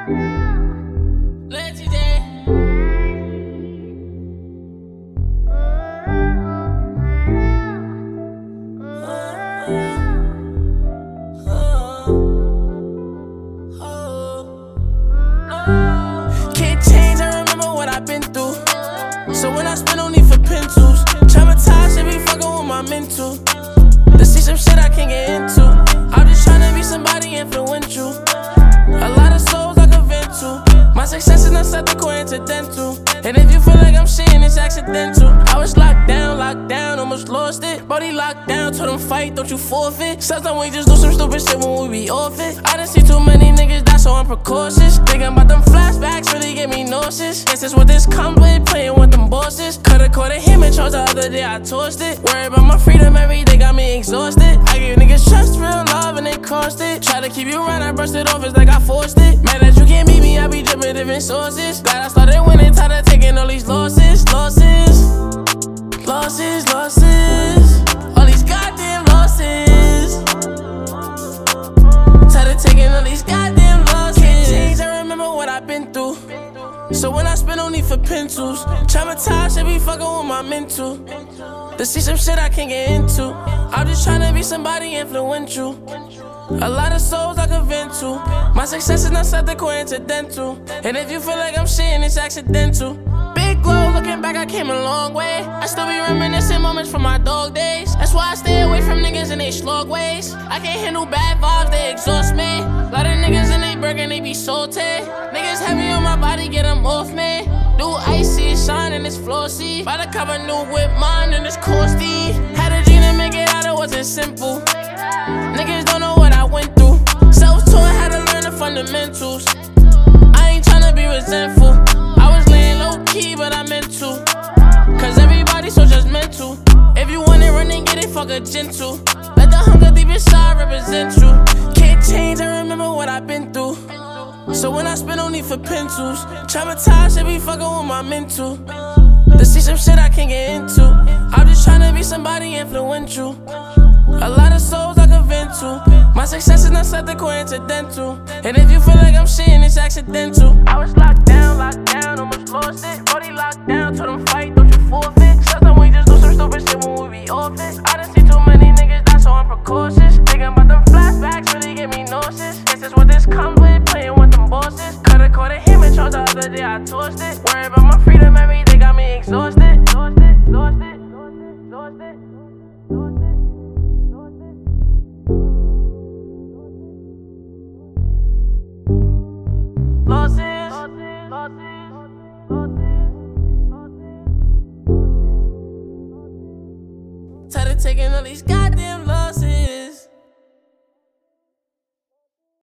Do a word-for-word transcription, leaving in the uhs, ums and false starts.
Can't change, I remember what I've been through. So when I spend, no need for pencils. Traumatized, they be fucking with my mental. To see some shit I can't get into. I'm just tryna be somebody influential. A lot of souls I can vent to. My success is not something coincidental. And if you feel like I'm shitting, it's accidental. I was locked down, locked down, almost lost it. Body locked down, told them fight, don't you forfeit. Sometimes we just do some stupid shit when we be off it. I done see too many niggas die, so I'm precautious. Thinking about them flashbacks really get me nauseous. Guess it's what this comes with, playing with them bosses. Coulda caught a him and chose the other day, I tossed it. Worry about my freedom every day, got me exhausted. I give niggas trust, real love, and they crossed it. Try to keep you around, I brushed it off, it's like I forced it. Mad that you can't meet me, I be dripping different sources. Glad I started winning, tired of taking all these losses, losses, losses, losses. All these goddamn losses. Tired of taking all these goddamn losses. Can't change, I remember what I've been through. So when I spend, no need for pencils. Traumatized, they be fucking with my mental. To see some shit I can't get into. I'm just tryna be somebody influential. A lot of souls I can vent to. My success is not something coincidental. And if you feel like I'm shitting, it's accidental. Big glow, looking back, I came a long way. I still be reminiscing moments from my dog days. That's why I stay away from niggas in they slug ways. I can't handle bad vibes, they exhaust me. Lot of niggas in they burger, they be salty. Niggas heavy on my body, get them off me. New icy, it's shining, it's flossy. By the cover, new whip mine, and it's costly. Had a dream to make it out, it wasn't simple. Niggas don't know what I went through. Self-taught, had to learn the fundamentals. I ain't tryna be resentful. I was laying low-key, but I meant to. Cause everybody so judgmental. If you want it, run and get it, fuck a gentle. Let the hunger deep inside represent you. Can't change, I remember what I've been through. So when I spend, no need for pencils. Traumatized, they be fucking with my mental. To see some shit I can't get into. I'm just tryna be somebody influential. A lot of souls I can vent to. My success is not something coincidental. And if you feel like I'm shitting, it's accidental. I was locked down, locked down, almost lost it. Body locked down, told them fight, don't you forfeit. Sometimes we just do some stupid shit when we be off it. I done see too many niggas die, so I'm precautious. Thinking about them flashbacks really get me nauseous. Guess it's what this comes with, playing with them bosses. Coulda caught a him and chose the other day, I tossed it. Worry about my freedom every day, got me exhausted. Exhausted, exhausted, exhausted, exhausted. Losses, losses, losses, losses. Tired of taking all these goddamn